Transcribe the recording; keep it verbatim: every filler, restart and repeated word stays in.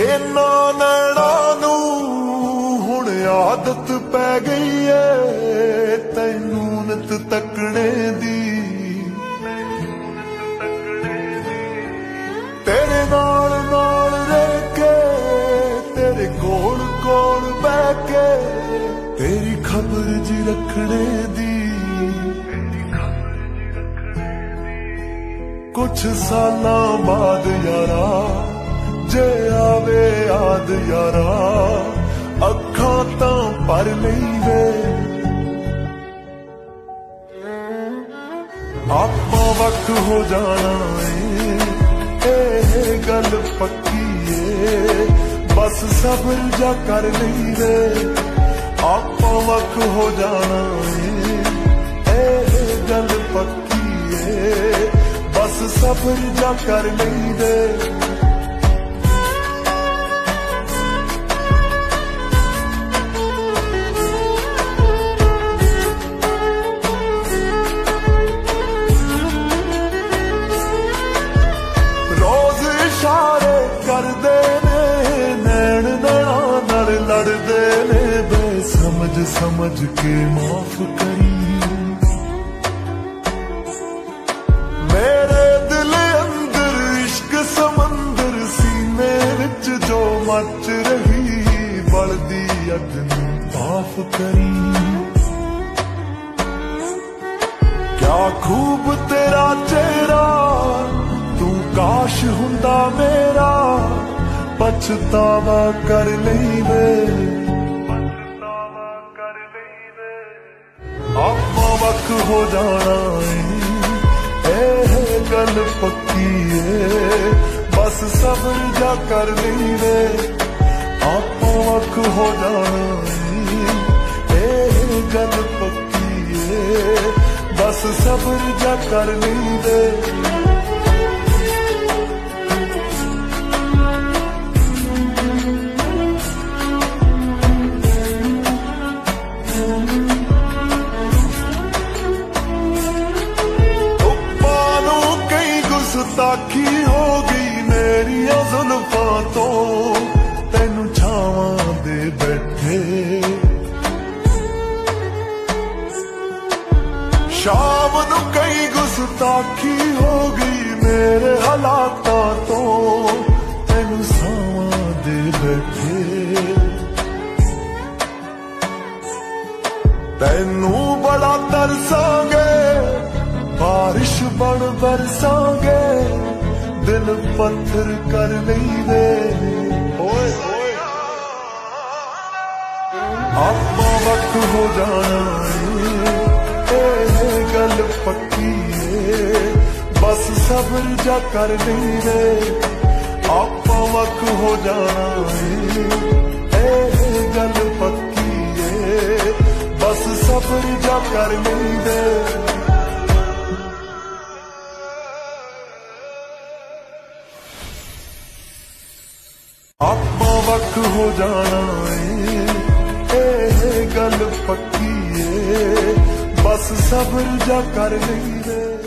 ਇਹਨਾਂ ਨੈਣਾਂ ਨੂੰ ਹੁਣ ਆਦਤ ਪੈ ਗਈ ਏ ਤੈਨੂੰ ਨਿਤ ਤੱਕਣੇ ਦੀ। ਤੇਰੇ ਨਾਲ ਨਾਲ ਰਹਿ ਕੇ ਤੇਰੇ ਕੋਲ ਕੋਲ ਬਹਿ ਕੇ ਤੇਰੀ ਖਬਰ ਜੀ ਰੱਖਣੇ ਦੀ। ਕੁਛ ਸਾਲਾਂ ਬਾਅਦ ਯਾਰਾ ਜੇ ਆਵੇ ਯਾਦ ਯਾਰਾ ਅੱਖਾਂ ਤਾਂ ਭਰ ਲਈ ਵੇ। ਆਪਾਂ ਵੱਖ ਹੋ ਜਾਣਾ ਏ ਇਹ ਗੱਲ ਪੱਕੀ ਏ ਬਸ ਸਬਰ ਜਾ ਕਰ ਲਈ ਵੇ। ਆਪਾਂ ਵੱਖ ਹੋ ਜਾਣਾ ਏ ਇਹ ਗੱਲ ਪੱਕੀ ਏ बस सब्र जा कर नहीं दे। रोज इशारे करदे ने नैन नैना नाल लड़दे ने बे समझ समझ के माफ करी। मच रही बलदी अग नूं भाफ करी। क्या खूब तेरा चेहरा तू काश हुंदा मेरा पछतावा कर लई वे। आपां वख हो जाना ए गल पक्की है बस सब्र जा कर ली वे। आपां वख हो जाना ए गल पक्की है बस सब्र जा कर ली वे। गुस्ताखी हो गई मेरिया जुल्फां तो तैनू छावां दे बैठे। शाम नू कई गुस्ताखी हो गई मेरे हालातां तो तैनू छावां दे बैठे। तैनू बड़ा तरसांगे बारिश बन बरसांगे दिल पत्थर कर लई वे। आपां वख हो जाना ए गल पक्की है बस सब्र जा कर लई वे। आपां वख हो जाना ए गल पक्की है बस सब्र जा कर लई वे। आपां वख हो जाना ए गल पक्की है बस सब्र जा कर लई वे।